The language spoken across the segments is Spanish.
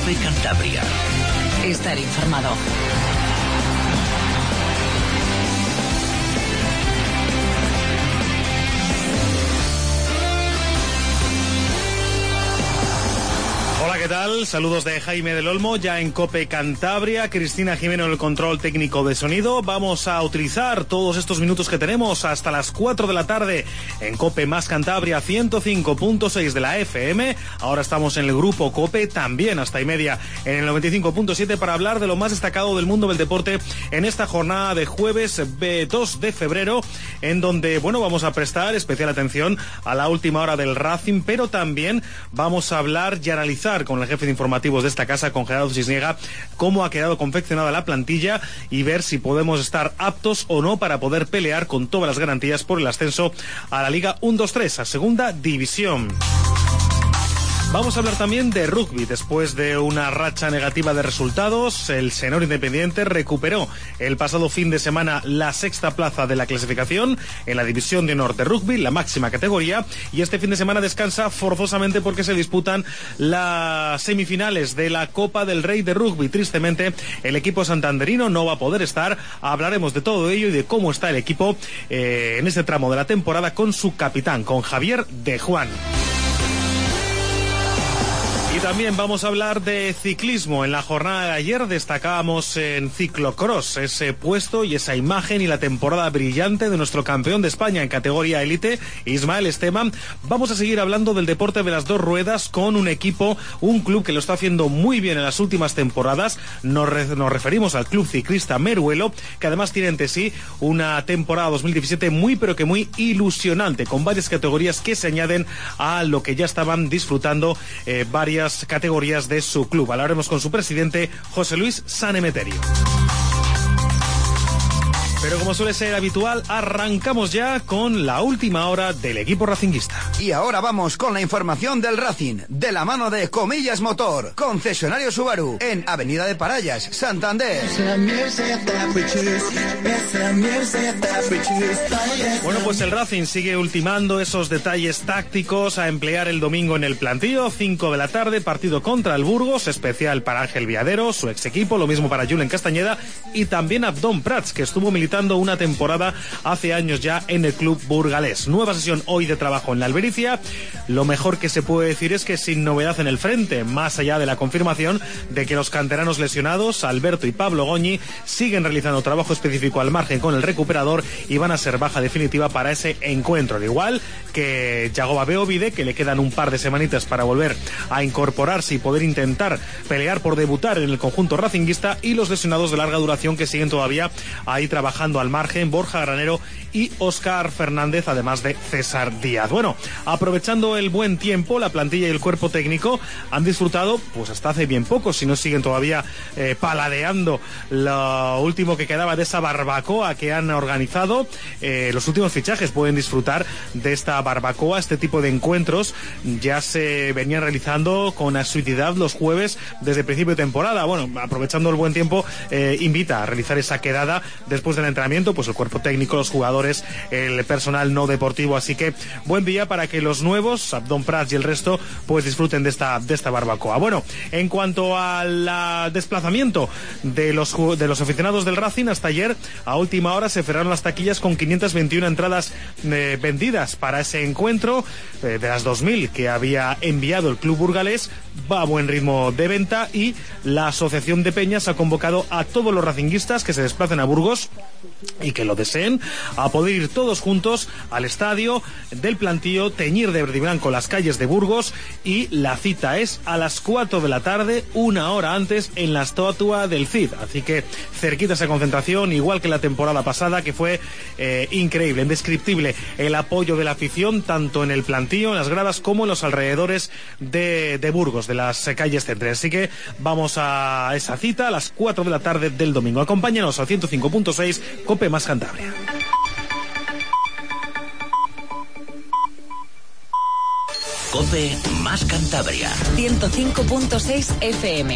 COPE Cantabria. Estar informado. Hola, ¿qué tal? Saludos de Jaime del Olmo, ya en COPE Cantabria, Cristina Jimeno en el control técnico de sonido. Vamos a utilizar todos estos minutos que tenemos hasta las 4 de la tarde en COPE más Cantabria 105.6 de la FM. Ahora estamos en el grupo COPE, también hasta y media en el 95.7 para hablar de lo más destacado del mundo del deporte en esta jornada de jueves 2 de febrero, en donde, vamos a prestar especial atención a la última hora del Racing, pero también vamos a hablar y analizar con el jefe de informativos de esta casa, con Gerardo Cisniega, cómo ha quedado confeccionada la plantilla y ver si podemos estar aptos o no para poder pelear con todas las garantías por el ascenso a la Liga 1-2-3, a Segunda División. Vamos a hablar también de rugby. Después de una racha negativa de resultados, el Senor Independiente recuperó el pasado fin de semana la sexta plaza de la clasificación en la División de Honor de Rugby, la máxima categoría, y este fin de semana descansa forzosamente porque se disputan las semifinales de la Copa del Rey de Rugby. Tristemente, el equipo santanderino no va a poder estar. Hablaremos de todo ello y de cómo está el equipo en este tramo de la temporada con su capitán, con Javier de Juan. Y también vamos a hablar de ciclismo. En la jornada de ayer destacábamos en ciclocross ese puesto y esa imagen y la temporada brillante de nuestro campeón de España en categoría élite, Ismael Esteban. Vamos a seguir hablando del deporte de las dos ruedas con un equipo, un club que lo está haciendo muy bien en las últimas temporadas. Nos referimos al Club Ciclista Meruelo, que además tiene ante sí una temporada 2017 muy pero que muy ilusionante, con varias categorías que se añaden a lo que ya estaban disfrutando varias categorías de su club. Hablaremos con su presidente, José Luis Sanemeterio. Pero como suele ser habitual, arrancamos ya con la última hora del equipo racinguista. Y ahora vamos con la información del Racing, de la mano de Comillas Motor, concesionario Subaru, en Avenida de Parallas, Santander. Bueno, pues el Racing sigue ultimando esos detalles tácticos a emplear el domingo en el plantío. 5 de la tarde, partido contra el Burgos, especial para Ángel Viadero, su ex equipo, lo mismo para Julen Castañeda y también Abdón Prats, que estuvo militando una temporada hace años ya en el club burgalés. Nueva sesión hoy de trabajo en la Albericia. Lo mejor que se puede decir es que sin novedad en el frente, más allá de la confirmación de que los canteranos lesionados, Alberto y Pablo Goñi, siguen realizando trabajo específico al margen con el recuperador y van a ser baja definitiva para ese encuentro. Al igual que Yagoba Beovide, que le quedan un par de semanitas para volver a incorporarse y poder intentar pelear por debutar en el conjunto racinguista, y los lesionados de larga duración que siguen todavía ahí trabajando al margen, Borja Granero y Óscar Fernández, además de César Díaz. Bueno, aprovechando el buen tiempo, la plantilla y el cuerpo técnico han disfrutado, pues hasta hace bien poco, si no siguen todavía paladeando lo último que quedaba de esa barbacoa que han organizado. Los últimos fichajes pueden disfrutar de esta barbacoa. Este tipo de encuentros ya se venían realizando con asiduidad los jueves desde principio de temporada. Bueno, aprovechando el buen tiempo, invita a realizar esa quedada después del entrenamiento, pues el cuerpo técnico, los jugadores, el personal no deportivo. Así que buen día para que los nuevos, Abdón Prats y el resto, pues disfruten de esta barbacoa. Bueno, en cuanto al desplazamiento de los aficionados del Racing, hasta ayer a última hora se cerraron las taquillas con 521 entradas vendidas para ese encuentro. De las 2.000 que había enviado el club burgalés, va a buen ritmo de venta, y la Asociación de Peñas ha convocado a todos los racinguistas que se desplacen a Burgos y que lo deseen a poder ir todos juntos al estadio del plantío, teñir de verde y blanco las calles de Burgos, y la cita es a las 4 de la tarde, una hora antes, en la estatua del Cid. Así que cerquita esa concentración, igual que la temporada pasada, que fue increíble, indescriptible el apoyo de la afición, tanto en el plantío, en las gradas, como en los alrededores de Burgos, de las calles centrales. Así que vamos a esa cita a las 4 de la tarde del domingo. Acompáñanos al 105.6 COPE más Cantabria. COPE más Cantabria 105.6 FM.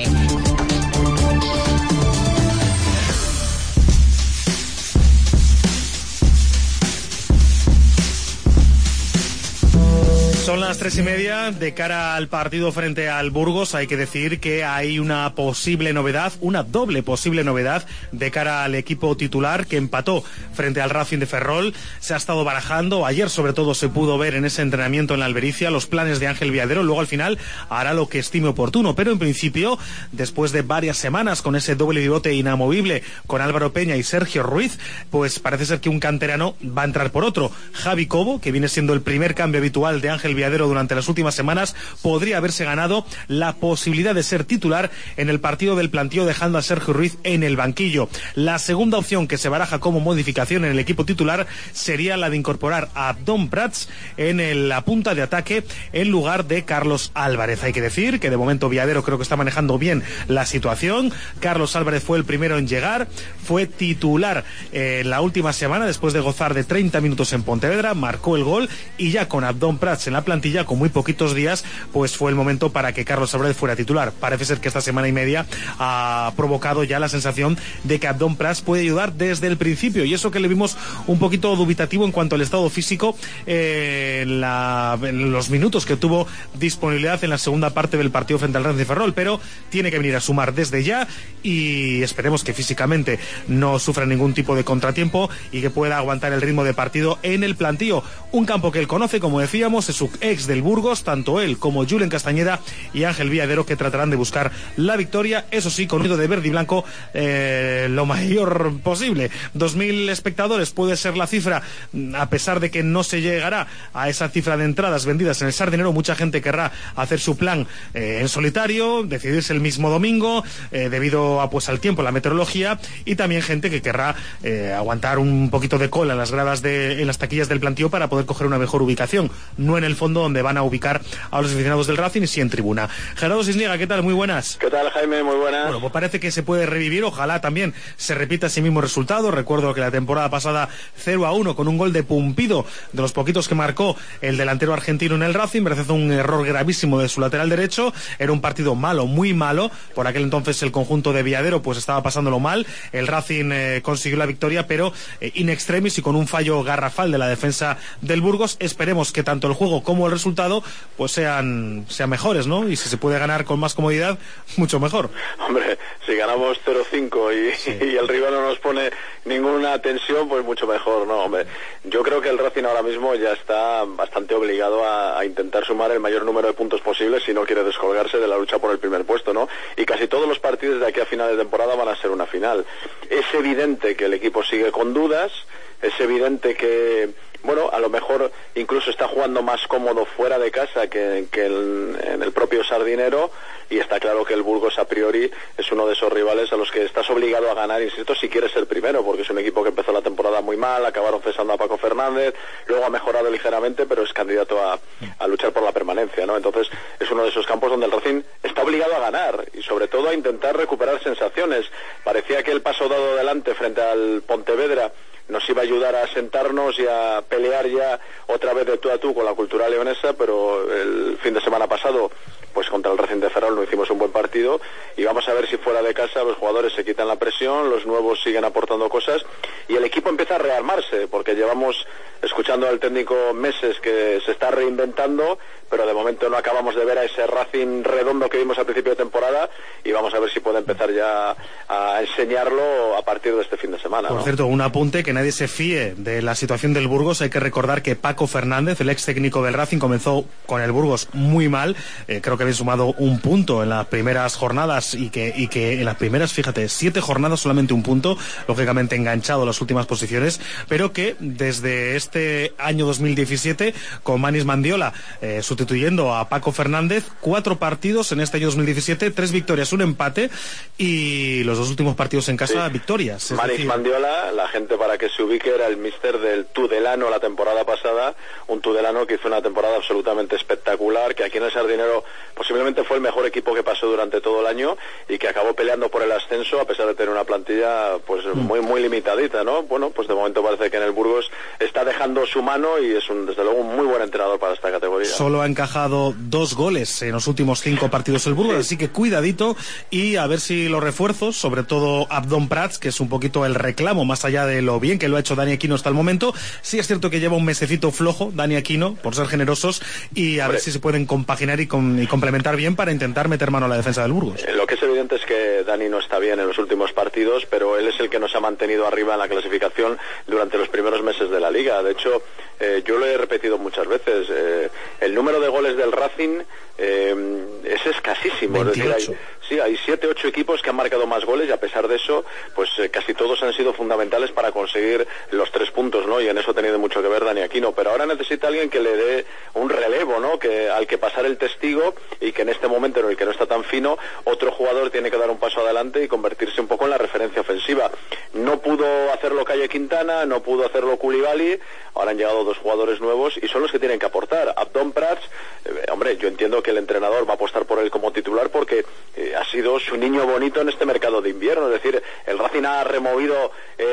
Son las 3:30. De cara al partido frente al Burgos, hay que decir que hay una posible novedad, una doble posible novedad de cara al equipo titular que empató frente al Racing de Ferrol. Se ha estado barajando, ayer sobre todo se pudo ver en ese entrenamiento en la Albericia los planes de Ángel Viadero, luego al final hará lo que estime oportuno, pero en principio, después de varias semanas con ese doble pivote inamovible con Álvaro Peña y Sergio Ruiz, pues parece ser que un canterano va a entrar por otro. Javi Cobo, que viene siendo el primer cambio habitual de Ángel Viadero durante las últimas semanas, podría haberse ganado la posibilidad de ser titular en el partido del plantío, dejando a Sergio Ruiz en el banquillo. La segunda opción que se baraja como modificación en el equipo titular sería la de incorporar a Abdón Prats en la punta de ataque en lugar de Carlos Álvarez. Hay que decir que de momento Viadero creo que está manejando bien la situación. Carlos Álvarez fue el primero en llegar, fue titular la última semana después de gozar de 30 minutos en Pontevedra, marcó el gol y ya con Abdón Prats en la plantilla, con muy poquitos días, pues fue el momento para que Carlos Álvarez fuera titular. Parece ser que esta semana y media ha provocado ya la sensación de que Abdón Prats puede ayudar desde el principio, y eso que le vimos un poquito dubitativo en cuanto al estado físico en los minutos que tuvo disponibilidad en la segunda parte del partido frente al Racing de Ferrol, pero tiene que venir a sumar desde ya y esperemos que físicamente no sufra ningún tipo de contratiempo y que pueda aguantar el ritmo de partido en el plantío. Un campo que él conoce, como decíamos, es su ex del Burgos, tanto él como Julen Castañeda y Ángel Viadero, que tratarán de buscar la victoria, eso sí, con un ruido de verde y blanco lo mayor posible. 2.000 espectadores puede ser la cifra, a pesar de que no se llegará a esa cifra de entradas vendidas en el Sardinero. Mucha gente querrá hacer su plan en solitario, decidirse el mismo domingo, debido a, pues, al tiempo, la meteorología, y también gente que querrá aguantar un poquito de cola en las gradas en las taquillas del plantío para poder coger una mejor ubicación, no en el fondo donde van a ubicar a los aficionados del Racing, y sí en tribuna. Gerardo Cisniega, ¿qué tal? Muy buenas. ¿Qué tal, Jaime? Muy buenas. Bueno, pues parece que se puede revivir, ojalá también se repita ese mismo resultado. Recuerdo que la temporada pasada 0-1 con un gol de Pumpido, de los poquitos que marcó el delantero argentino en el Racing, merece un error gravísimo de su lateral derecho. Era un partido malo, muy malo. Por aquel entonces el conjunto de Viadero pues estaba pasándolo mal. El Racing consiguió la victoria, pero in extremis y con un fallo garrafal de la defensa del Burgos. Esperemos que tanto el juego como el resultado pues sean mejores, ¿no? Y si se puede ganar con más comodidad, mucho mejor. Hombre, si ganamos 0-5 y el rival no nos pone ninguna tensión, pues mucho mejor, ¿no? Hombre, yo creo que el Racing ahora mismo ya está bastante obligado a intentar sumar el mayor número de puntos posibles si no quiere descolgarse de la lucha por el primer puesto, ¿no? Y casi todos los partidos de aquí a final de temporada van a ser una final. Es evidente que el equipo sigue con dudas, es evidente que, bueno, a lo mejor incluso está jugando más cómodo fuera de casa que en el propio Sardinero, y está claro que el Burgos a priori es uno de esos rivales a los que estás obligado a ganar, insisto, si quieres ser primero, porque es un equipo que empezó la temporada muy mal, acabaron cesando a Paco Fernández, luego ha mejorado ligeramente, pero es candidato a luchar por la permanencia, ¿no? Entonces es uno de esos campos donde el Racing está obligado a ganar y sobre todo a intentar recuperar sensaciones. Parecía que el paso dado adelante frente al Pontevedra nos iba a ayudar a sentarnos y a pelear ya otra vez de tú a tú con la cultura leonesa, pero el fin de semana pasado pues contra el Racing de Ferrol no hicimos un buen partido, y vamos a ver si fuera de casa los jugadores se quitan la presión, los nuevos siguen aportando cosas y el equipo empieza a rearmarse, porque llevamos escuchando al técnico meses que se está reinventando, pero de momento no acabamos de ver a ese Racing redondo que vimos al principio de temporada, y vamos a ver si puede empezar ya a enseñarlo a partir de este fin de semana, Por cierto, un apunte, que nadie se fíe de la situación del Burgos. Hay que recordar que Paco Fernández, el ex técnico del Racing, comenzó con el Burgos muy mal, creo que había sumado un punto en las primeras jornadas y que en las primeras, fíjate, 7 jornadas solamente un punto, lógicamente enganchado a las últimas posiciones, pero que desde este año 2017 con Manis Mandiola sustituyendo a Paco Fernández, 4 partidos en este año 2017, 3 victorias, un empate, y los 2 últimos partidos en casa, sí, victorias. Manis Mandiola, la gente para que se ubique, era el míster del Tudelano la temporada pasada, un Tudelano que hizo una temporada absolutamente espectacular, que aquí en el Sardinero posiblemente fue el mejor equipo que pasó durante todo el año, año y que acabó peleando por el ascenso a pesar de tener una plantilla pues muy limitadita, ¿no? Bueno, pues de momento parece que en el Burgos está dejando su mano y es desde luego un muy buen entrenador para esta categoría. Solo ha encajado 2 goles en los últimos 5 partidos el Burgos, así que cuidadito, y a ver si los refuerzos, sobre todo Abdón Prats, que es un poquito el reclamo más allá de lo bien que lo ha hecho Dani Aquino hasta el momento. Sí es cierto que lleva un mesecito flojo Dani Aquino, por ser generosos, y a ver si se pueden compaginar y complementar bien para intentar meter mano a la defensa del Burgos. Lo que es evidente es que Dani no está bien en los últimos partidos, pero él es el que nos ha mantenido arriba en la clasificación durante los primeros meses de la Liga. De hecho, yo lo he repetido muchas veces, el número de goles del Racing es escasísimo. 28. Es decir, hay 7-8 equipos que han marcado más goles y a pesar de eso, pues casi todos han sido fundamentales para conseguir los 3 puntos, ¿no? Y en eso ha tenido mucho que ver Dani Aquino, pero ahora necesita alguien que le dé un relevo, ¿no? Al que pasar el testigo, y que en este momento en el que no está tan fino, otro jugador tiene que dar un paso adelante y convertirse un poco en la referencia ofensiva. No pudo hacerlo Calle Quintana, no pudo hacerlo Koulibaly, ahora han llegado 2 jugadores nuevos y son los que tienen que aportar. Abdón Prats, hombre, yo entiendo que el entrenador va a apostar por él como titular porque ha sido su niño bonito en este mercado de invierno, es decir, el Racing ha removido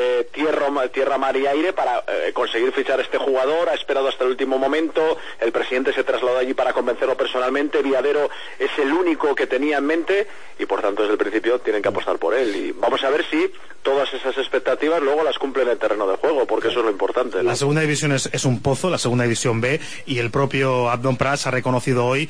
tierra, mar y aire para conseguir fichar a este jugador, ha esperado hasta el último momento, el presidente se trasladó allí para convencerlo personalmente, Viadero es el único que tenía en mente y por tanto desde el principio tienen que apostar por él, y vamos a ver si todas esas expectativas luego las cumplen en el terreno de juego, porque eso es lo importante, ¿no? La segunda división es un pozo, la segunda división B, y el propio Abdón Prats ha reconocido hoy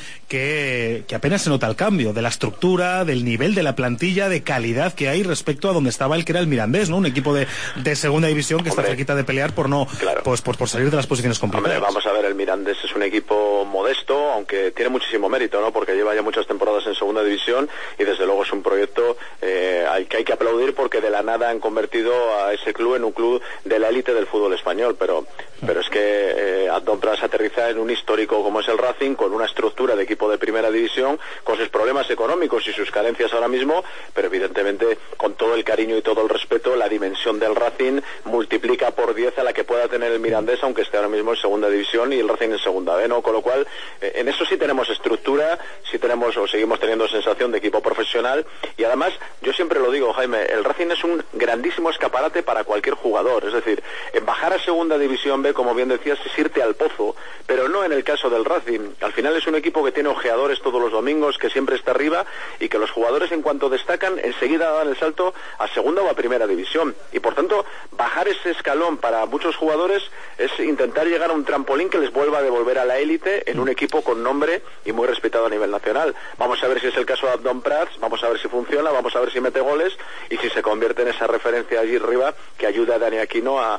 que apenas se nota el cambio de la estructura, del nivel de la plantilla, de calidad que hay respecto a donde estaba el que era el Mirandés, ¿no? Un equipo de segunda división que está cerquita de pelear por no, claro, pues por salir de las posiciones complicadas. Vamos a ver, el Mirandés es un equipo modesto, aunque tiene muchísimo mérito, ¿no? Porque lleva ya muchas temporadas en segunda división y desde luego es un proyecto al que hay que aplaudir, porque de la nada han convertido a ese club en un club de la élite del fútbol español, pero es que Abdón Prats aterriza en un histórico como es el Racing, con una estructura de equipo de primera división, con sus problemas económicos y sus carencias ahora mismo, pero evidentemente con todo el cariño y todo el respeto, la dimensión del Racing multiplica por 10 a la que pueda tener el Mirandés, aunque esté ahora mismo en segunda división y el Racing en segunda B, ¿no? Con lo cual, en eso sí tenemos estructura, sí tenemos o seguimos teniendo sensación de equipo profesional, y además, yo siempre lo digo, Jaime, el Racing es un grandísimo escaparate para cualquier jugador, es decir, en bajar a segunda división B, como bien decías, es irte al pozo, pero no en el caso del Racing. Al final es un equipo que tiene ojeadores todos los domingos, que siempre está arriba, y que los jugadores en cuanto destacan enseguida dan el salto a segunda o a primera división, y por tanto bajar ese escalón para muchos jugadores es intentar llegar a un trampolín que les vuelva a devolver a la élite en un equipo con nombre y muy respetado a nivel nacional. Vamos a ver si es el caso de Abdón Prats, vamos a ver si funciona, vamos a ver si mete goles y si se convierte en esa referencia allí arriba que ayuda a Dani Aquino a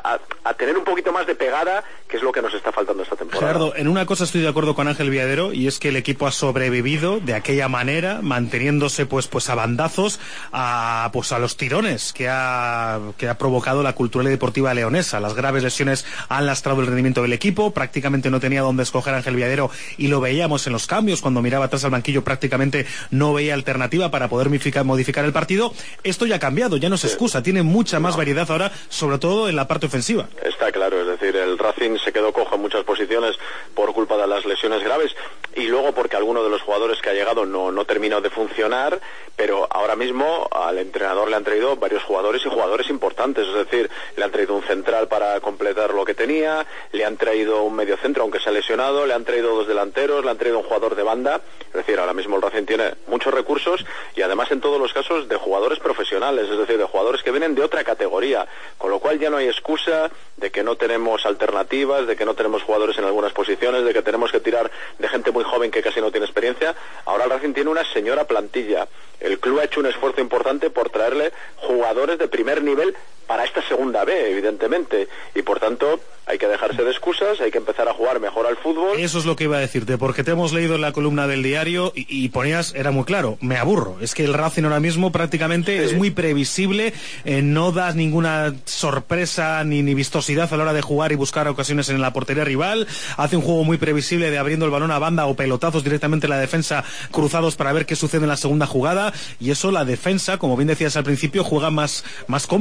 tener un poquito más de pegada, que es lo que nos está faltando esta temporada. Gerardo, en una cosa estoy de acuerdo con Ángel Viadero, y es que el equipo ha sobrevivido de aquella manera, manteniéndose pues a bandazos a los tirones que ha provocado la cultural y deportiva leonesa. Las graves lesiones han lastrado el rendimiento del equipo, prácticamente no tenía dónde escoger Ángel Viadero, y lo veíamos en los cambios, cuando miraba atrás al banquillo prácticamente no veía alternativa para poder modificar el partido. Esto ya ha cambiado, ya no es excusa, tiene mucha más variedad ahora, sobre todo en la parte ofensiva. Está claro, es decir, el Racing se quedó cojo en muchas posiciones por culpa de las lesiones graves, y luego porque alguno de los jugadores que ha llegado no terminó de funcionar, pero ahora mismo al entrenador le han traído varios jugadores y jugadores importantes, es decir, le han traído un central para completar lo que tenía, le han traído un mediocentro aunque se ha lesionado, le han traído 2 delanteros, le han traído un jugador de banda, es decir, ahora mismo el Racing tiene muchos recursos y además en todos los casos de jugadores profesionales, es decir, de jugadores que vienen de otra categoría, con lo cual ya no hay excusa de que no tenemos alternativas, de que no tenemos jugadores en algunas posiciones, de que tenemos que tirar de gente muy joven que casi no tiene experiencia. Ahora el Racing tiene una señora plantilla. El club ha hecho un esfuerzo importante por traerle jugadores de primer nivel para esta segunda B, evidentemente, y por tanto hay que dejarse de excusas, hay que empezar a jugar mejor al fútbol. Eso es lo que iba a decirte, porque te hemos leído en la columna del diario y ponías, era muy claro, me aburro, es que el Racing ahora mismo prácticamente es muy previsible, no das ninguna sorpresa ni vistosidad a la hora de jugar y buscar ocasiones en la portería rival, hace un juego muy previsible de abriendo el balón a banda o pelotazos directamente en la defensa cruzados para ver qué sucede en la segunda jugada, y eso la defensa, como bien decías al principio, juega más cómoda el equipo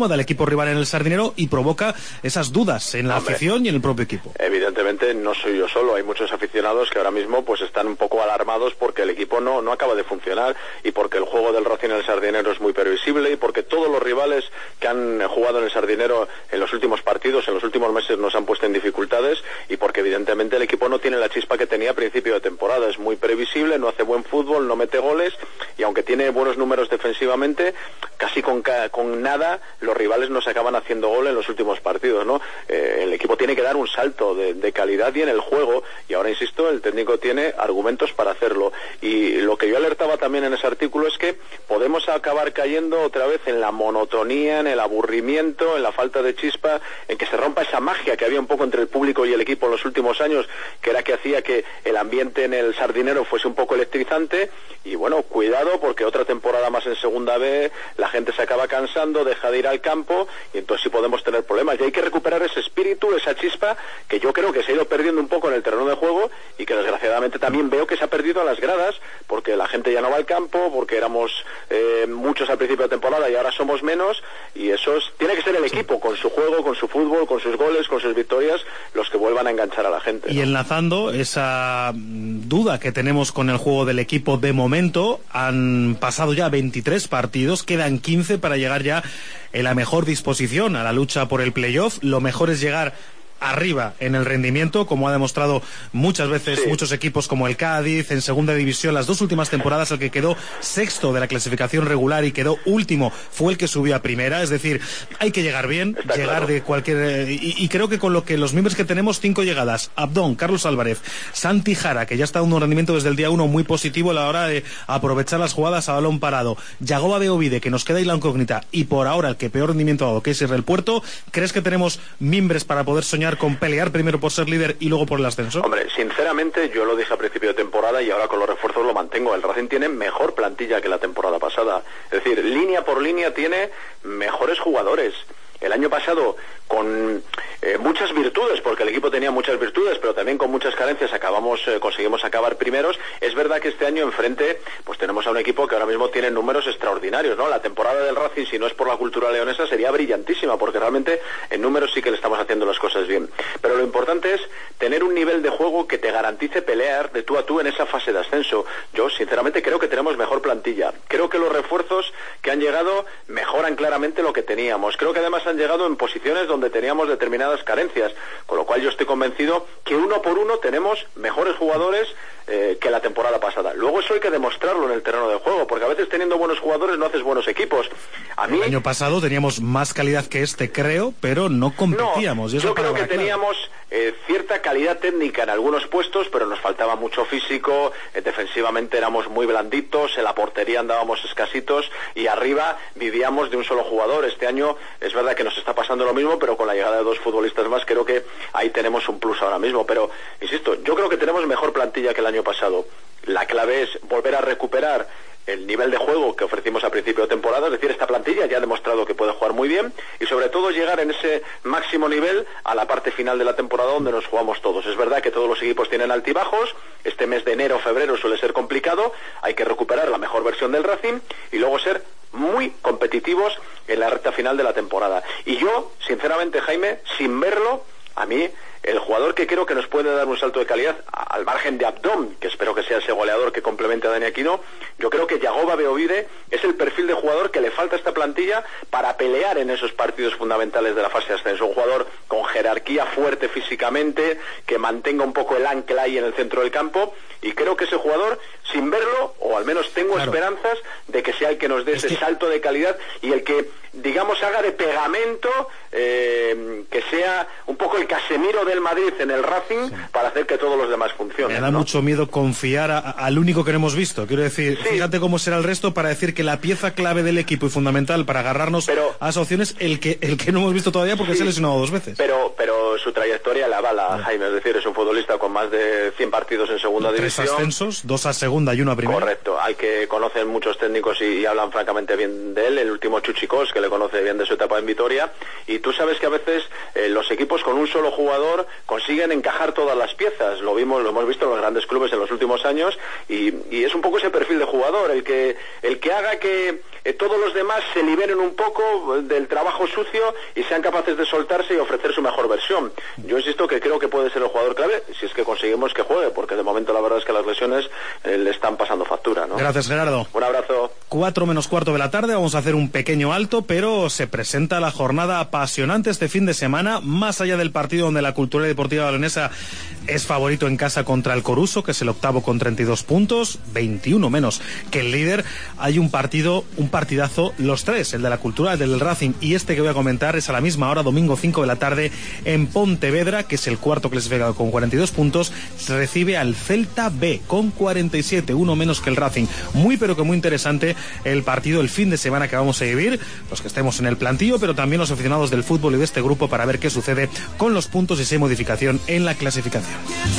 rival en el Sardinero y provoca esas dudas en la afición y en el propio equipo. Evidentemente no soy yo solo, hay muchos aficionados que ahora mismo pues están un poco alarmados porque el equipo no acaba de funcionar y porque el juego del Racing en el Sardinero es muy previsible y porque todos los rivales que han jugado en el Sardinero en los últimos partidos, en los últimos meses nos han puesto en dificultades y porque evidentemente el equipo no tiene la chispa que tenía a principio de temporada, es muy previsible, no hace buen fútbol, no mete goles y aunque tiene buenos números defensivamente, casi con nada los rivales nos acaban haciendo gol en los últimos partidos, ¿no? El equipo tiene que dar un salto de calidad y en el juego y ahora insisto, el técnico tiene argumentos para hacerlo y lo que yo alertaba también en ese artículo es que podemos acabar cayendo otra vez en la monotonía, en el aburrimiento, en la falta de chispa, en que se rompa esa magia que había un poco entre el público y el equipo en los últimos años, que era que hacía que el ambiente en el Sardinero fuese un poco electrizante y bueno, cuidado porque otra temporada más en Segunda B, la gente se acaba cansando, deja de ir al campo y entonces sí podemos tener problemas y hay que recuperar ese espíritu, esa chispa que yo creo que se ha ido perdiendo un poco en el terreno de juego y que desgraciadamente también veo que se ha perdido en las gradas porque la gente ya no va al campo, porque éramos muchos al principio de temporada y ahora somos menos y tiene que ser el equipo con su juego, con su fútbol, con sus goles, con sus victorias los que vuelvan a enganchar a la gente, ¿no? Y enlazando esa duda que tenemos con el juego del equipo de momento, han pasado ya 23 partidos, quedan 15 para llegar ya en la mejor disposición a la lucha por el playoff. Lo mejor es llegar arriba en el rendimiento, como ha demostrado muchas veces muchos equipos como el Cádiz en segunda división. Las dos últimas temporadas el que quedó sexto de la clasificación regular y quedó último fue el que subió a primera, es decir, hay que llegar bien, llegar de cualquier y creo que con lo que los miembros que tenemos, 5 llegadas, Abdón, Carlos Álvarez, Santi Jara, que ya está dando un rendimiento desde el día 1 muy positivo a la hora de aprovechar las jugadas a balón parado, Yagoba de Ovide, que nos queda ahí la incógnita, y por ahora el que peor rendimiento ha dado, que es Israel Puerto. ¿Crees que tenemos miembros para poder soñar con pelear primero por ser líder y luego por el ascenso? Hombre, sinceramente yo lo dije a principio de temporada y ahora con los refuerzos lo mantengo. El Racing tiene mejor plantilla que la temporada pasada. Es decir, línea por línea tiene mejores jugadores. El año pasado, con muchas virtudes, porque el equipo tenía muchas virtudes, pero también con muchas carencias, conseguimos acabar primeros. Es verdad que este año enfrente, pues tenemos a un equipo que ahora mismo tiene números extraordinarios, ¿no? La temporada del Racing, si no es por la cultura leonesa, sería brillantísima, porque realmente en números sí que le estamos haciendo las cosas bien. Pero lo importante es tener un nivel de juego que te garantice pelear de tú a tú en esa fase de ascenso. Yo, sinceramente, creo que tenemos mejor plantilla. Creo que los refuerzos que han llegado mejoran claramente lo que teníamos. Creo que además han llegado en posiciones donde teníamos determinadas carencias, con lo cual yo estoy convencido que uno por uno tenemos mejores jugadores que la temporada pasada. Luego eso hay que demostrarlo en el terreno de juego, porque a veces teniendo buenos jugadores no haces buenos equipos. El año pasado teníamos más calidad que este, creo, pero no competíamos. No, yo creo que teníamos cierta calidad técnica en algunos puestos, pero nos faltaba mucho físico, defensivamente éramos muy blanditos, en la portería andábamos escasitos y arriba vivíamos de un solo jugador. Este año es verdad que nos está pasando lo mismo, pero con la llegada de 2 futbolistas más creo que ahí tenemos un plus ahora mismo. Pero, insisto, yo creo que tenemos mejor plantilla que el año pasado. La clave es volver a recuperar el nivel de juego que ofrecimos a principio de temporada, es decir, esta plantilla ya ha demostrado que puede jugar muy bien y sobre todo llegar en ese máximo nivel a la parte final de la temporada donde nos jugamos todos. Es verdad que todos los equipos tienen altibajos, este mes de enero o febrero suele ser complicado, hay que recuperar la mejor versión del Racing y luego ser muy competitivos en la recta final de la temporada. Y yo, sinceramente, Jaime, sin verlo, a mí el jugador que creo que nos puede dar un salto de calidad, al margen de Abdón, que espero que sea ese goleador que complemente a Dani Aquino, yo creo que Yagoba Beovide es el perfil de jugador que le falta a esta plantilla para pelear en esos partidos fundamentales de la fase de ascenso. Un jugador con jerarquía, fuerte físicamente, que mantenga un poco el ancla ahí en el centro del campo, y creo que ese jugador, sin verlo, o al menos tengo esperanzas de que sea el que nos dé ese salto de calidad y el que, digamos, haga de pegamento, que sea un poco el Casemiro del Madrid en el Racing, para hacer que todos los demás funcionen. Me da mucho miedo confiar al único que no hemos visto. Quiero decir, fíjate cómo será el resto para decir que la pieza clave del equipo y fundamental para agarrarnos a esas opciones, el que no hemos visto todavía porque se ha lesionado 2 veces. Pero su trayectoria la avala, Jaime, es decir, es un futbolista con más de 100 partidos en segunda división. 3 ascensos, 2 a segunda y 1 a primera. Correcto, al que conocen muchos técnicos y hablan francamente bien de él, el último Chuchicós, que le conoce bien de su etapa en Vitoria, y tú sabes que a veces los equipos con un solo jugador consiguen encajar todas las piezas, lo hemos visto en los grandes clubes en los últimos años, y es un poco ese perfil de jugador, el que haga que todos los demás se liberen un poco del trabajo sucio y sean capaces de soltarse y ofrecer su mejor versión. Yo insisto que creo que puede ser el jugador clave si es que conseguimos que juegue, porque de momento la verdad es que las lesiones le están pasando factura, ¿no? Gracias, Gerardo. Un abrazo. 4 menos cuarto de la tarde, vamos a hacer un pequeño alto, pero se presenta la jornada apasionante este fin de semana, más allá del partido donde la Cultural y Deportiva Leonesa es favorito en casa contra el Coruso, que es el octavo con 32 puntos, 21 menos que el líder. Hay un partidazo, los tres, el de la Cultural, el del Racing y este que voy a comentar, es a la misma hora, domingo 5 de la tarde, en Pontevedra, que es el cuarto clasificado con 42 puntos, recibe al Celta B con 47, uno menos que el Racing. Muy pero que muy interesante el partido, el fin de semana que vamos a vivir, los que estemos en el plantillo, pero también los aficionados del fútbol y de este grupo, para ver qué sucede con los puntos y si hay modificación en la clasificación.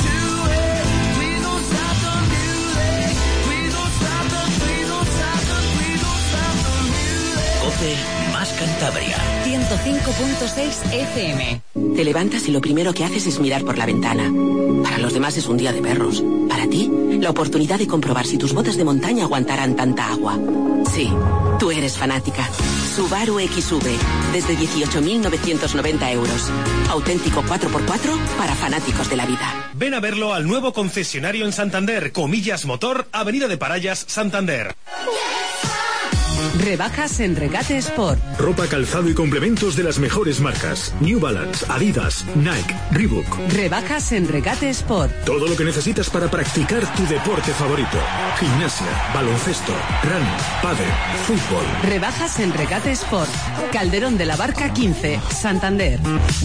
COPE más Cantabria. 105.6 FM. Te levantas y lo primero que haces es mirar por la ventana. Para los demás es un día de perros. Para ti, la oportunidad de comprobar si tus botas de montaña aguantarán tanta agua. Sí, tú eres fanática. Subaru XV, desde 18.990 euros. Auténtico 4x4 para fanáticos de la vida. Ven a verlo al nuevo concesionario en Santander, Comillas Motor, Avenida de Parayas, Santander. Rebajas en Regate Sport. Ropa, calzado y complementos de las mejores marcas. New Balance, Adidas, Nike, Reebok. Rebajas en Regate Sport. Todo lo que necesitas para practicar tu deporte favorito. Gimnasia, baloncesto, running, pádel, fútbol. Rebajas en Regate Sport. Calderón de la Barca 15, Santander.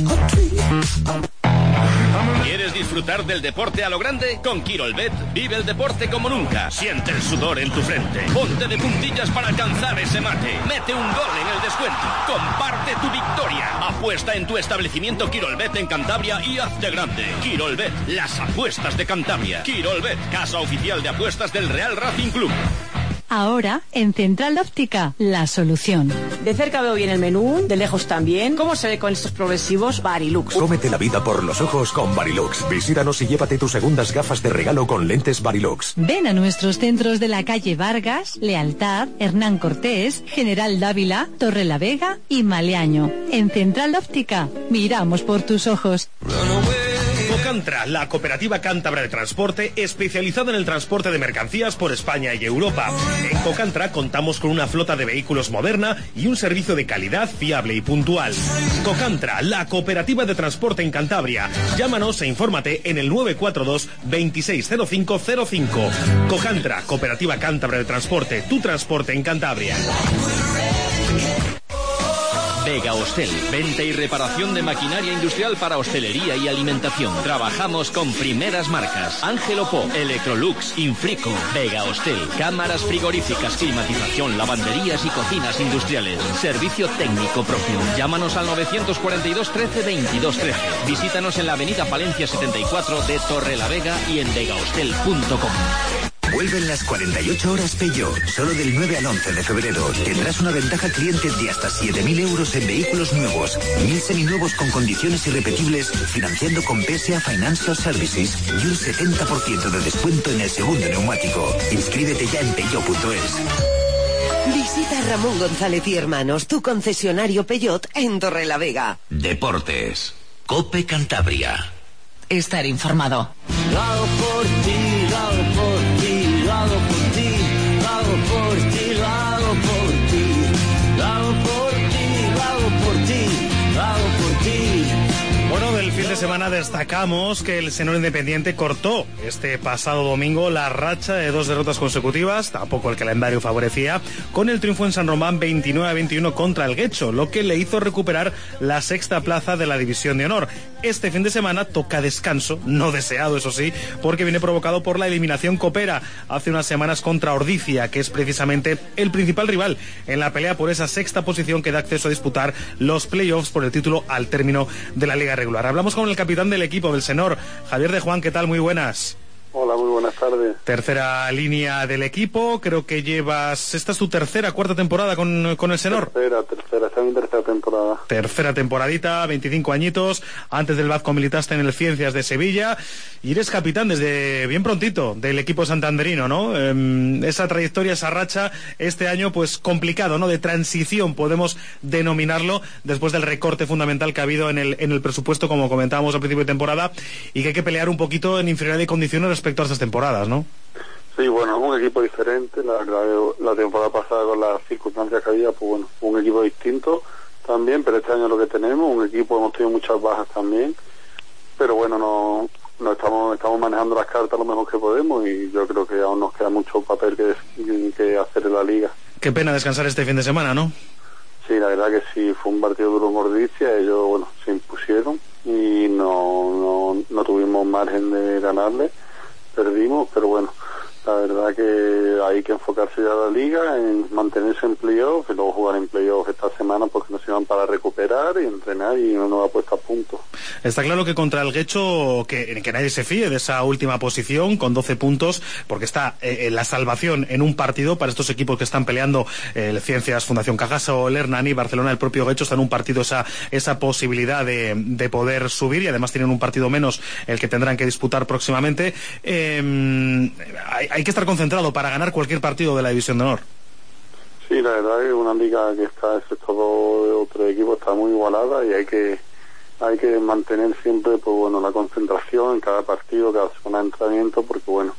¿Quieres disfrutar del deporte a lo grande? Con Quirolbet vive el deporte como nunca. Siente el sudor en tu frente. Ponte de puntillas para alcanzar ese mate. Mete un gol en el descuento. Comparte tu victoria. Apuesta en tu establecimiento Quirolbet en Cantabria y hazte grande. Quirolbet, las apuestas de Cantabria. Quirolbet, casa oficial de apuestas del Real Racing Club. Ahora, en Central Óptica, la solución. De cerca veo bien el menú, de lejos también. ¿Cómo se ve con estos progresivos Varilux? Cómete la vida por los ojos con Varilux. Visítanos y llévate tus segundas gafas de regalo con lentes Varilux. Ven a nuestros centros de la calle Vargas, Lealtad, Hernán Cortés, General Dávila, Torrelavega y Maleaño. En Central Óptica, miramos por tus ojos. Cocantra, la cooperativa cántabra de transporte especializada en el transporte de mercancías por España y Europa. En Cocantra contamos con una flota de vehículos moderna y un servicio de calidad fiable y puntual. Cocantra, la cooperativa de transporte en Cantabria. Llámanos e infórmate en el 942 260505. Cocantra, cooperativa cántabra de transporte, tu transporte en Cantabria. Vega Hostel, venta y reparación de maquinaria industrial para hostelería y alimentación. Trabajamos con primeras marcas: Ángelo Po, Electrolux, Infrico. Vega Hostel, cámaras frigoríficas, climatización, lavanderías y cocinas industriales. Servicio técnico propio. Llámanos al 942 13 22 13. Visítanos en la avenida Palencia 74 de Torrelavega y en vegahostel.com. Vuelven las 48 horas Peugeot. Solo del 9 al 11 de febrero tendrás una ventaja cliente de hasta 7.000 euros en vehículos nuevos, 1.000 seminuevos con condiciones irrepetibles, financiando con PSA Financial Services y un 70% de descuento en el segundo neumático. Inscríbete ya en peugeot.es. Visita Ramón González y Hermanos, tu concesionario Peugeot en Torrelavega. Deportes. COPE Cantabria. Estar informado. Lo hago por ti, lo hago por ti, lo hago por ti, lo hago por ti, lo hago por ti, lo hago por ti, lo hago por ti, lo hago por ti. Bueno, del fin de semana destacamos que el Senor Independiente cortó este pasado domingo la racha de 2 derrotas consecutivas, tampoco el calendario favorecía, con el triunfo en San Román 29-21 contra el Guecho, lo que le hizo recuperar la 6ª plaza de la División de Honor. Este fin de semana toca descanso, no deseado eso sí, porque viene provocado por la eliminación copera hace unas semanas contra Ordizia, que es precisamente el principal rival en la pelea por esa 6ª posición que da acceso a disputar los playoffs por el título al término de la liga regular. Hablamos con el capitán del equipo del Senor, Javier de Juan. ¿Qué tal? Muy buenas. Hola, muy buenas tardes. Tercera línea del equipo, creo que esta es tu cuarta temporada con el Senor. Tercera, esta es mi tercera temporada. Tercera temporadita, 25 añitos, antes del Vazco militaste en el Ciencias de Sevilla, y eres capitán desde bien prontito del equipo santanderino, ¿no? Esa trayectoria, esa racha, este año pues complicado, ¿no? De transición, podemos denominarlo, después del recorte fundamental que ha habido en el presupuesto, como comentábamos al principio de temporada, y que hay que pelear un poquito en inferioridad de condiciones respecto a estas temporadas, ¿no? Sí, bueno, es un equipo diferente. La verdad, la temporada pasada, con las circunstancias que había, pues bueno, un equipo distinto también, pero este año lo que tenemos, un equipo, hemos tenido muchas bajas también, pero bueno, no estamos manejando las cartas lo mejor que podemos, y yo creo que aún nos queda mucho papel que hacer en la liga. Qué pena descansar este fin de semana, ¿no? Sí, la verdad que sí, fue un partido duro en Mordicia, ellos, bueno, se impusieron y no tuvimos margen de ganarle, perdimos, pero bueno, la verdad que hay que enfocarse ya a la liga, en mantenerse en playoff y luego jugar en playoff esta semana, porque nos iban para recuperar y entrenar y una nueva puesta a punto. Está claro que contra el Guecho que nadie se fíe de esa última posición con 12 puntos, porque está la salvación en un partido para estos equipos que están peleando, el Ciencias, Fundación Cajasol, el Hernani, Barcelona, el propio Guecho, está en un partido esa posibilidad de poder subir, y además tienen un partido menos el que tendrán que disputar próximamente. Hay que estar concentrado para ganar cualquier partido de la División de Honor. Sí, la verdad es una liga que está, excepto otro equipo, está muy igualada, y hay que mantener siempre, pues bueno, la concentración en cada partido, cada semana de entrenamiento, porque bueno,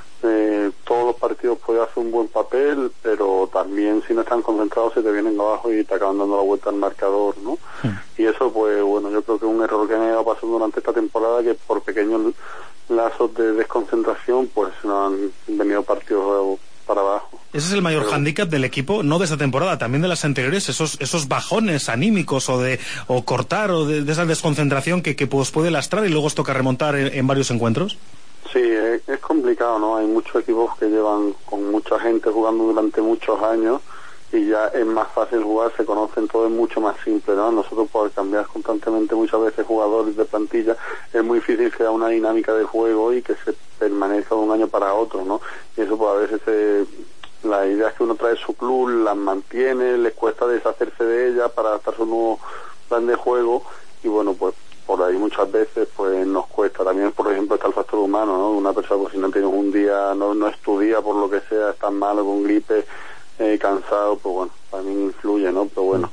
todos los partidos pueden hacer un buen papel, pero también si no están concentrados se te vienen abajo y te acaban dando la vuelta al marcador, ¿no? Y eso, pues bueno, yo creo que es un error que me ha ido pasando durante esta temporada, que por pequeños lazos de desconcentración pues no han venido partidos para abajo. Ese es el mayor hándicap del equipo, no de esta temporada, también de las anteriores, esos bajones anímicos o cortar o de esa desconcentración que pues puede lastrar y luego os toca remontar en varios encuentros. Sí, es complicado, ¿no? Hay muchos equipos que llevan con mucha gente jugando durante muchos años y ya es más fácil jugar, se conocen todo, es mucho más simple, ¿no? Nosotros, por cambiar constantemente muchas veces jugadores de plantilla, es muy difícil crear una dinámica de juego y que se permanezca de un año para otro, ¿no? Y eso, pues a veces las ideas que uno trae de su club las mantiene, les cuesta deshacerse de ellas para adaptarse a un nuevo plan de juego, y bueno, pues por ahí muchas veces pues nos cuesta. También, por ejemplo, está el factor humano, ¿no? Una persona, pues si no tiene un día, no estudia por lo que sea, está malo, con gripe, cansado, pues bueno, también influye, ¿no? Pero bueno,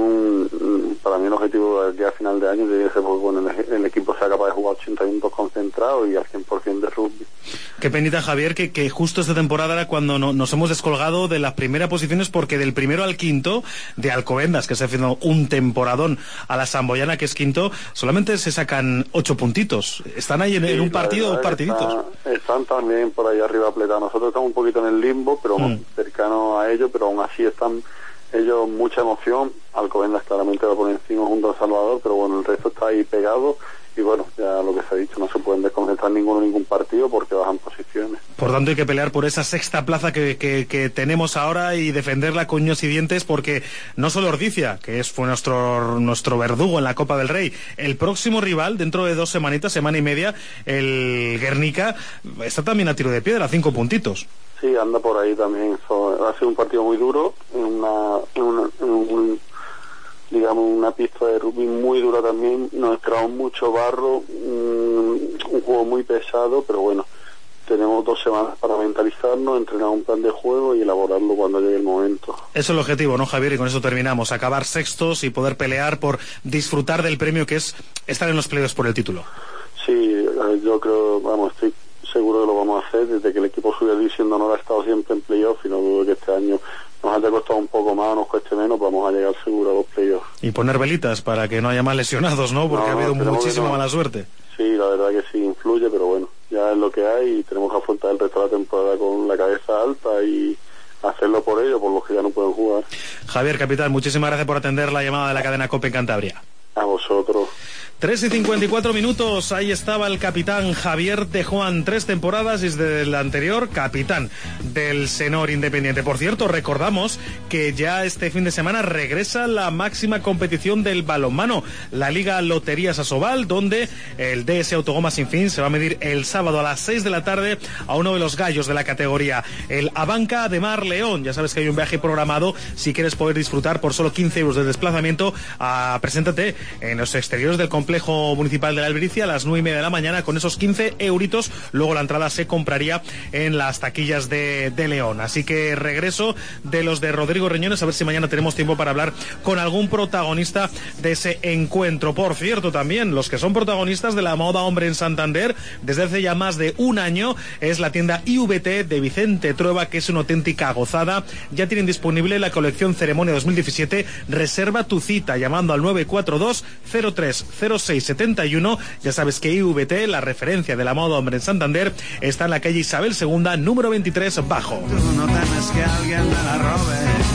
para mí el objetivo de aquí a final de año debe ser, pues bueno, el equipo sea capaz de jugar 80 minutos concentrados y al 100% de rugby. Qué penita, Javier, que justo esta temporada era cuando nos hemos descolgado de las primeras posiciones, porque del primero al quinto, de Alcobendas, que se ha haciendo un temporadón, a la Samboyana, que es quinto, solamente se sacan 8 puntitos. Están ahí en un partido, dos partiditos. Están también por ahí arriba apletados. Nosotros estamos un poquito en el limbo, pero cercanos a ellos, pero aún así están ellos mucha emoción. Alcobendas claramente va por encima junto a Salvador, pero bueno, el resto está ahí pegado. Y bueno, ya lo que se ha dicho, no se pueden desconcentrar ningún partido porque bajan posiciones. Por tanto, hay que pelear por esa sexta plaza que tenemos ahora y defenderla con uñas y dientes, porque no solo Ordicia, que fue nuestro verdugo en la Copa del Rey, el próximo rival, dentro de 2 semanitas, semana y media, el Guernica, está también a tiro de piedra, 5 puntitos. Sí, anda por ahí también. Ha sido un partido muy duro, digamos una pista de rugby muy dura también, nos esperamos mucho barro, un juego muy pesado, pero bueno, tenemos 2 semanas para mentalizarnos, entrenar un plan de juego y elaborarlo cuando llegue el momento. Eso es el objetivo, ¿no, Javier? Y con eso terminamos, acabar sextos y poder pelear por disfrutar del premio que es estar en los playoffs por el título. Sí, yo creo, estoy seguro que lo vamos a hacer. Desde que el equipo subió a División de Honor ha estado siempre en playoff, y no dudo que este año nos haya costado un poco más, nos cueste menos, vamos a llegar seguro a los playoffs. Y poner velitas para que no haya más lesionados, ¿no? Porque ha habido muchísima mala suerte. Sí, la verdad que sí influye, pero bueno, ya es lo que hay y tenemos que afrontar el resto de la temporada con la cabeza alta y hacerlo por ellos, por los que ya no pueden jugar. Javier, capitán, muchísimas gracias por atender la llamada de la cadena COPE en Cantabria. A vosotros. vosotros. 3:54, ahí estaba el capitán Javier Tejuán, 3 temporadas y desde el anterior capitán del Senor Independiente. Por cierto, recordamos que ya este fin de semana regresa la máxima competición del balonmano, la Liga Loterías Asobal, donde el DS Autogoma Sin Fin se va a medir el sábado a las 6 de la tarde a uno de los gallos de la categoría, el Abanca de Mar León. Ya sabes que hay un viaje programado, si quieres poder disfrutar por solo 15 euros de desplazamiento, preséntate en los exteriores del complejo municipal de la Albericia a las 9:30 de la mañana con esos 15 euritos. Luego la entrada se compraría en las taquillas de León. Así que regreso de los de Rodrigo Reñones, a ver si mañana tenemos tiempo para hablar con algún protagonista de ese encuentro. Por cierto, también los que son protagonistas de la moda hombre en Santander desde hace ya más de un año es la tienda IVT de Vicente Trueba, que es una auténtica gozada. Ya tienen disponible la colección Ceremonia 2017. Reserva tu cita llamando al 942 03 0671. Ya sabes que IVT, la referencia de la moda hombre en Santander, está en la calle Isabel II, número 23 bajo. Tú no temes que alguien me la robe.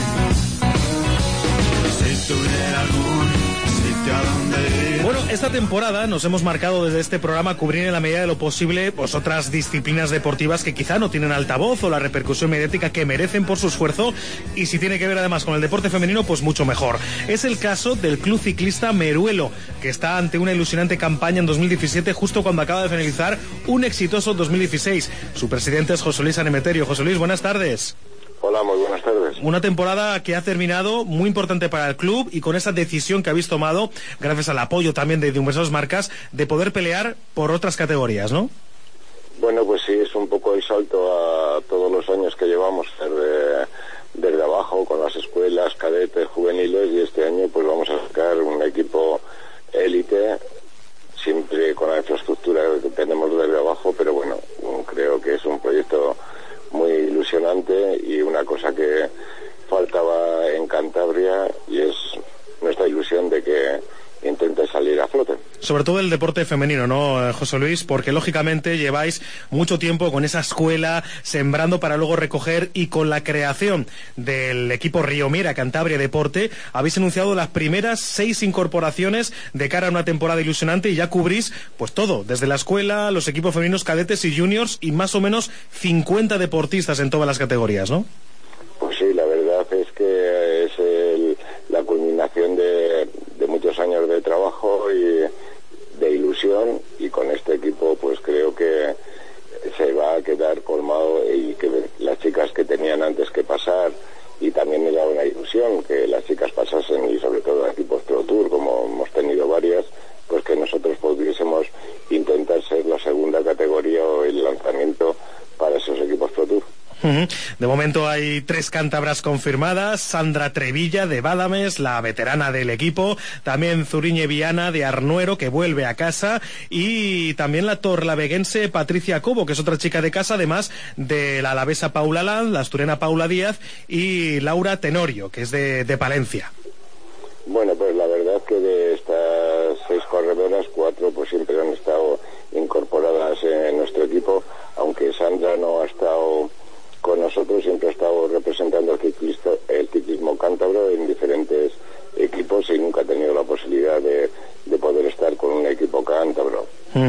Si tuviera algún sitio a donde ir. Bueno, esta temporada nos hemos marcado desde este programa cubrir en la medida de lo posible pues otras disciplinas deportivas que quizá no tienen altavoz o la repercusión mediática que merecen por su esfuerzo, y si tiene que ver además con el deporte femenino, pues mucho mejor. Es el caso del Club Ciclista Meruelo, que está ante una ilusionante campaña en 2017, justo cuando acaba de finalizar un exitoso 2016. Su presidente es José Luis Anemeterio. José Luis, buenas tardes. Hola, muy buenas tardes. Una temporada que ha terminado muy importante para el club, y con esa decisión que habéis tomado, gracias al apoyo también de numerosas marcas, de poder pelear por otras categorías, ¿no? Bueno, pues sí, es un poco el salto a todos los años que llevamos desde abajo con las escuelas, cadetes, juveniles, y este año pues vamos a sacar un equipo élite, siempre con la infraestructura que tenemos desde abajo, pero bueno, creo que es un proyecto muy ilusionante y una cosa que faltaba en Cantabria, y es nuestra ilusión de que intente salir a flote. Sobre todo el deporte femenino, ¿no, José Luis? Porque lógicamente lleváis mucho tiempo con esa escuela, sembrando para luego recoger, y con la creación del equipo Río Miera Cantabria Deporte habéis anunciado las primeras 6 incorporaciones de cara a una temporada ilusionante, y ya cubrís pues todo, desde la escuela, los equipos femeninos, cadetes y juniors, y más o menos 50 deportistas en todas las categorías, ¿no? Pues sí, la verdad es que es la culminación de muchos años de trabajo y de ilusión, y con este equipo pues creo que se va a quedar colmado, y que las chicas que tenían antes que pasar, y también era una ilusión que las chicas pasasen, y sobre todo equipos Pro Tour, como hemos tenido varias, pues que nosotros pudiésemos intentar ser la segunda categoría o el lanzamiento para esos equipos Pro Tour. De momento hay 3 cántabras confirmadas: Sandra Trevilla de Badames, la veterana del equipo, también Zuriñe Viana de Arnuero, que vuelve a casa, y también la torlaveguense Patricia Cobo, que es otra chica de casa, además de la alavesa Paula Land, la asturiana Paula Díaz y Laura Tenorio, que es de Palencia. Bueno, pues la verdad que de estas 6 corredoras, 4 pues siempre han estado incorporadas en nuestro equipo, aunque Sandra no ha estado con nosotros, siempre ha estado representando el ciclismo cántabro en diferentes equipos, y nunca ha tenido la posibilidad de poder estar con un equipo cántabro.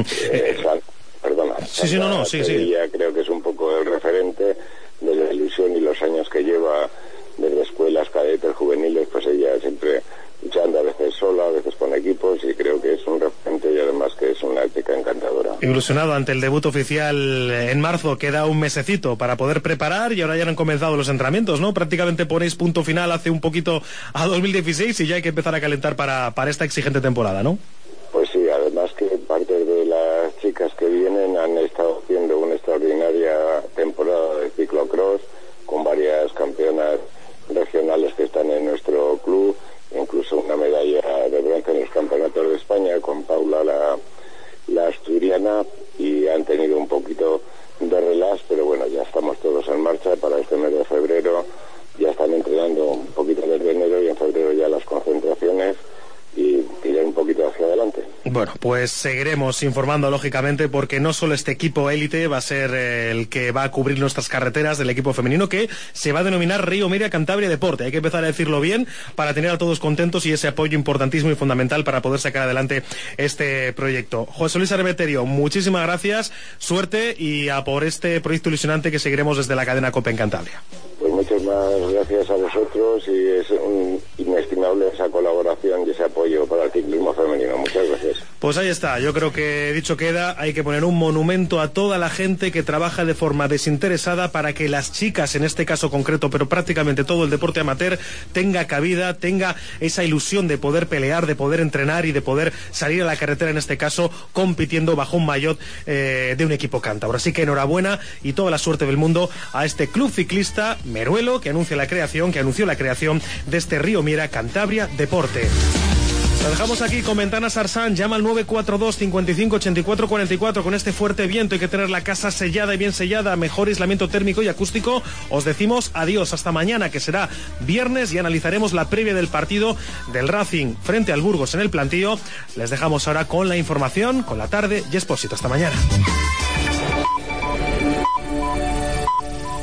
Sí. Creo que es un poco el referente de la ilusión y los años que lleva desde escuelas, cadetes, juveniles, pues ella siempre luchando, a veces sola, a veces con equipos, y creo que es un referente, y además que es una ética encantadora. Ilusionado ante el debut oficial en marzo. Queda un mesecito para poder preparar, y ahora ya han comenzado los entrenamientos, ¿no? Prácticamente ponéis punto final hace un poquito a 2016, y ya hay que empezar a calentar para esta exigente temporada, ¿no? Pues sí, además que parte de las chicas que vienen han estado haciendo una extraordinaria temporada de ciclocross, con varias campeonas regionales que están en nuestro club, incluso una medalla de bronce en los campeonatos de España con Paula, la asturiana, y han tenido un poquito de relax, pero bueno, ya estamos todos en marcha para este mes de febrero. Ya están entrenando un poquito desde enero, y en febrero ya las concentraciones, y tirar un poquito hacia Bueno, pues seguiremos informando, lógicamente, porque no solo este equipo élite va a ser el que va a cubrir nuestras carreteras del equipo femenino, que se va a denominar Río Miria Cantabria Deporte. Hay que empezar a decirlo bien para tener a todos contentos y ese apoyo importantísimo y fundamental para poder sacar adelante este proyecto. José Luis Armeterio, muchísimas gracias, suerte y a por este proyecto ilusionante que seguiremos desde la cadena COPE en Cantabria. Pues muchas más gracias a vosotros y es inestimable esa colaboración y ese apoyo para el ciclismo femenino. Muchas gracias. Pues ahí está, yo creo que dicho queda, hay que poner un monumento a toda la gente que trabaja de forma desinteresada para que las chicas, en este caso concreto, pero prácticamente todo el deporte amateur, tenga cabida, tenga esa ilusión de poder pelear, de poder entrenar y de poder salir a la carretera, en este caso, compitiendo bajo un maillot de un equipo cántabro. Así que enhorabuena y toda la suerte del mundo a este club ciclista Meruelo que anunció la creación de este Río Miera Cantabria Deporte. Lo dejamos aquí con Ventanas Arsan. Llama al 942 55 84 44. Con este fuerte viento hay que tener la casa sellada y bien sellada, mejor aislamiento térmico y acústico. Os decimos adiós hasta mañana, que será viernes, y analizaremos la previa del partido del Racing frente al Burgos en el Plantío. Les dejamos ahora con la información, con la tarde y Expósito. Hasta mañana.